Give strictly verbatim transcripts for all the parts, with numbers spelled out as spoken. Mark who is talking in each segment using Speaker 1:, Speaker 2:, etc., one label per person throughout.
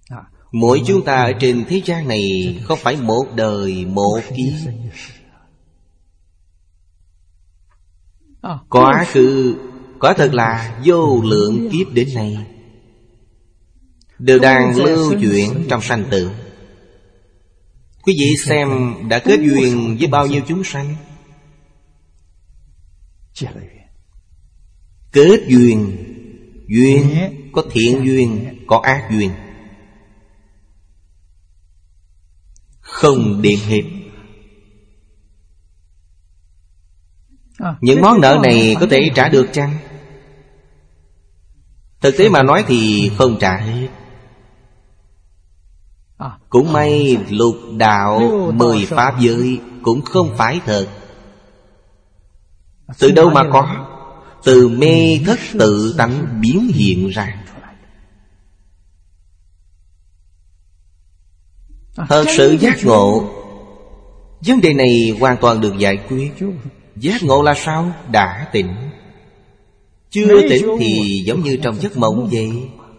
Speaker 1: Mỗi chúng ta ở trên thế gian này không phải một đời một kiếp. Quá khứ quả thật là vô lượng kiếp đến nay đều đang lưu chuyển trong sanh tử. Quý vị xem đã kết duyên với bao nhiêu chúng sanh. Kết duyên, duyên có thiện duyên, có ác duyên, không đếm hết. Những món nợ này có thể trả được chăng? Thực tế mà nói thì không trả hết. Cũng may lục đạo mười pháp giới cũng không phải thật. Từ đâu mà có? Từ mê thất tự tánh biến hiện ra. Thật sự giác ngộ, vấn đề này hoàn toàn được giải quyết. Giác ngộ là sao? Đã tỉnh. Chưa tỉnh thì giống như trong giấc mộng vậy.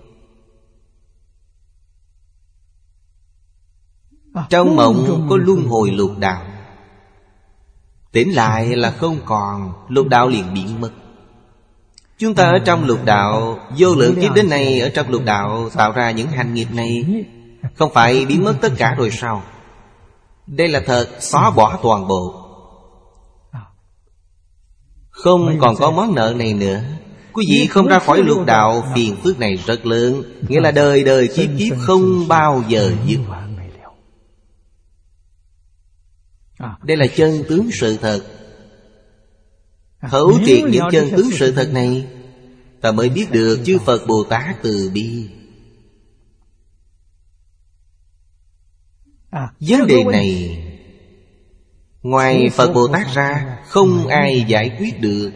Speaker 1: Trong mộng có luân hồi lục đạo, tỉnh lại là không còn, lục đạo liền biến mất. Chúng ta ở trong lục đạo, vô lượng kiếp đến nay ở trong lục đạo tạo ra những hành nghiệp này, không phải biến mất tất cả rồi sao? Đây là thật, xóa bỏ toàn bộ. Không còn có món nợ này nữa. Quý vị không ra khỏi lục đạo, phiền phức này rất lớn, nghĩa là đời đời kiếp kiếp không bao giờ dứt. Đây là chân tướng sự thật. Thấu triệt những chân tướng sự thật này, ta mới biết được chư Phật Bồ Tát từ bi. Vấn đề này ngoài Phật Bồ Tát ra không ai giải quyết được.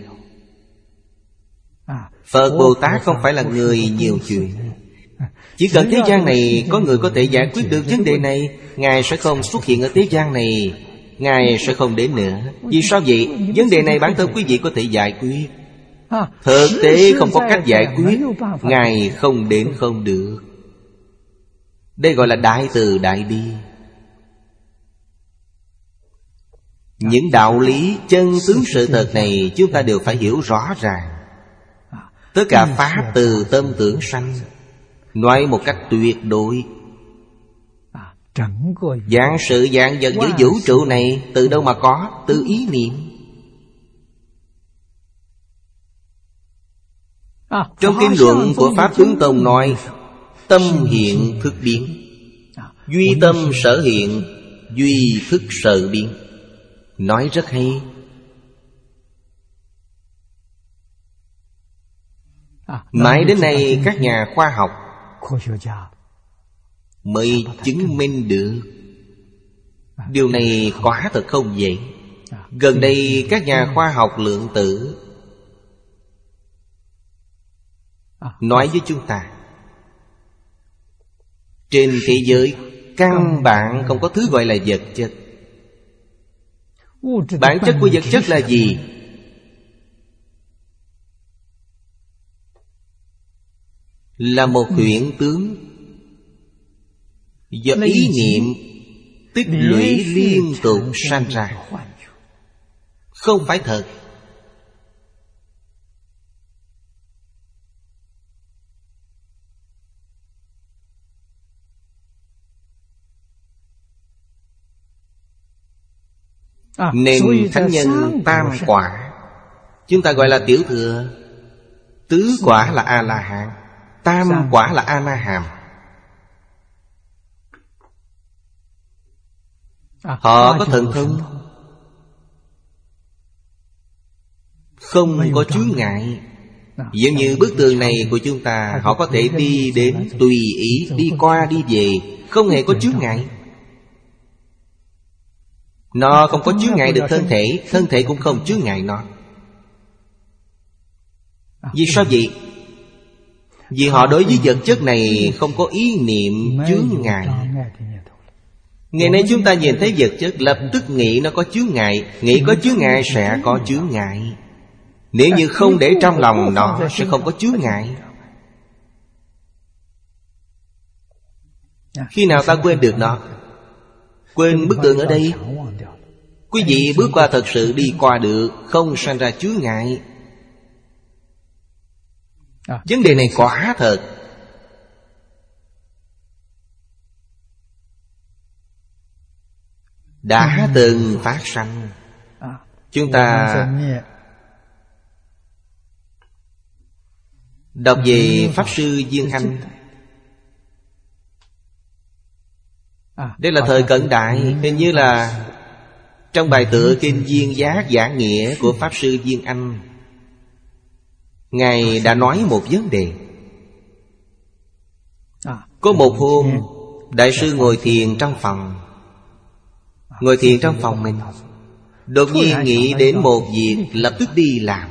Speaker 1: Phật Bồ Tát không phải là người nhiều chuyện. Chỉ cần thế gian này có người có thể giải quyết được vấn đề này, Ngài sẽ không xuất hiện ở thế gian này, Ngài sẽ không đến nữa. Vì sao vậy? Vấn đề này bản thân quý vị có thể giải quyết. Thực tế không có cách giải quyết, Ngài không đến không được. Đây gọi là đại từ đại bi. Những đạo lý chân tướng sự thật này chúng ta đều phải hiểu rõ ràng. Tất cả pháp từ tâm tưởng sanh, nói một cách tuyệt đối. Vạn sự vạn vật giữa vũ trụ này từ đâu mà có? Từ ý niệm. Trong kinh luận của Pháp Tướng Tông nói, tâm hiện thức biến, duy tâm sở hiện, duy thức sở biến. Nói rất hay. Mãi đến nay các nhà khoa học mới chứng minh được điều này quả thật không vậy. Gần đây các nhà khoa học lượng tử nói với chúng ta, trên thế giới căn bản không có thứ gọi là vật chất. Bản chất của vật chất là gì? Là một hiện tướng do ý niệm tích lũy liên tục sanh ra, không phải thật. Nên thánh nhân tam quả chúng ta gọi là tiểu thừa, tứ quả là A-la-hán, tam quả là A-na-hàm. Họ có thần thông, không có chướng ngại. Giống như bức tường này của chúng ta, họ có thể đi đến tùy ý, đi qua đi về, không hề có chướng ngại. Nó không có chướng ngại được thân thể, thân thể cũng không chướng ngại nó. Vì sao vậy? Vì họ đối với vật chất này không có ý niệm chướng ngại. Ngày nay chúng ta nhìn thấy vật chất lập tức nghĩ nó có chướng ngại. Nghĩ có chướng ngại sẽ có chướng ngại. Nếu như không để trong lòng nó sẽ không có chướng ngại. Khi nào ta quên được nó? Quên bức tượng ở đây, quý vị bước qua thật sự đi qua được, không sanh ra chướng ngại. Vấn đề này quả thật đã từng phát sanh. Chúng ta đọc về Pháp Sư Viên Anh. Đây là thời cận đại. Hình như là trong bài tựa Kinh Viên Giác Giảng Nghĩa của Pháp Sư Viên Anh, Ngài đã nói một vấn đề. Có một hôm, Đại sư ngồi thiền trong phòng. Ngồi thiền trong phòng mình, đột nhiên nghĩ đến một việc, lập tức đi làm.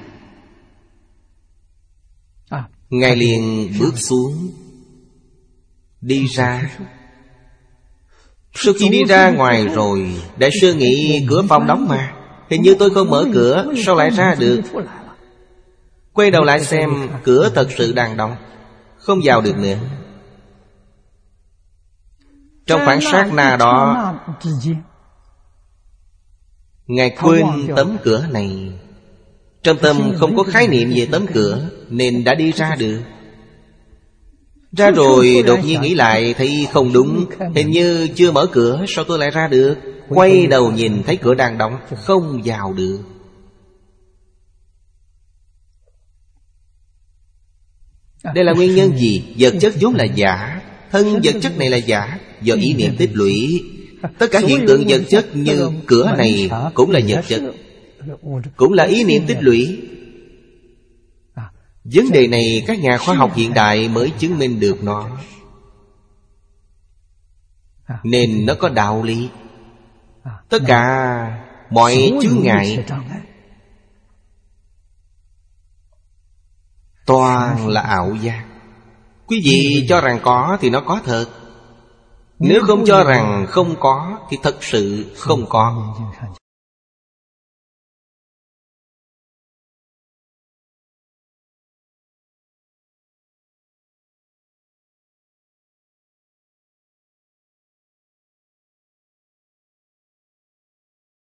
Speaker 1: Ngài liền bước xuống, đi ra. Sau khi đi ra ngoài rồi, Đại sư nghĩ cửa phòng đóng mà, hình như tôi không mở cửa, sao lại ra được? Quay đầu lại xem, cửa thật sự đang đóng, không vào được nữa. Trong khoảng sát na đó, Ngài quên tấm cửa này. Trong tâm không có khái niệm về tấm cửa, nên đã đi ra được. Ra rồi đột nhiên nghĩ lại, thấy không đúng, hình như chưa mở cửa, sao tôi lại ra được? Quay đầu nhìn thấy cửa đang đóng, không vào được. Đây là nguyên nhân gì? Vật chất vốn là giả. Thân vật chất này là giả, do ý niệm tích lũy. Tất cả hiện tượng vật chất như cửa này cũng là vật chất, cũng là ý niệm tích lũy. Vấn đề này các nhà khoa học hiện đại mới chứng minh được nó, nên nó có đạo lý. Tất cả mọi chướng ngại toàn là ảo giác. Quý vị cho rằng có thì nó có thật. Nếu không cho rằng không có thì thật sự không có.